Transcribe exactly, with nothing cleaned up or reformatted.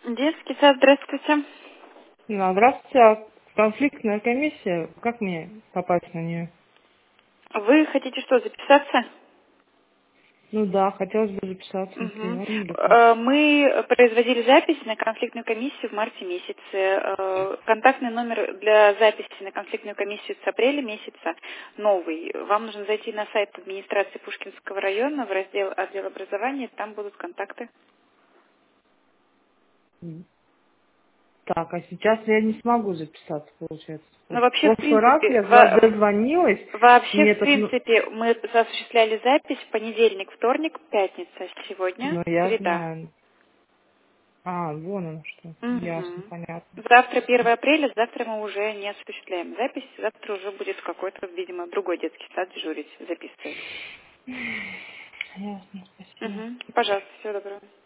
Детский сад, здравствуйте. Ну, здравствуйте, а конфликтная комиссия, как мне попасть на нее? Вы хотите что, записаться? Ну да, хотелось бы записаться, если Мгм. можно ли так. Э, Мы производили запись на конфликтную комиссию в марте месяце. Э, Контактный номер для записи на конфликтную комиссию с апреля месяца новый. Вам нужно зайти на сайт администрации Пушкинского района в раздел отдел образования, там будут контакты. М. Так, а сейчас я не смогу записаться, получается. Но Вот в вообще, в прошлый раз принципе, я два- во- дозвонилась, вообще, мне в этот, ну, принципе, мы осуществляли запись в понедельник, вторник, пятница, сегодня, ну, я среда. знаю. А, вон оно что. Ясно, Мгм. понятно. Завтра первое апреля, завтра мы уже не осуществляем запись, завтра уже будет какой-то, видимо, другой детский сад дежурить, записывать. Ясно, спасибо. Угу. Пожалуйста, всего доброго.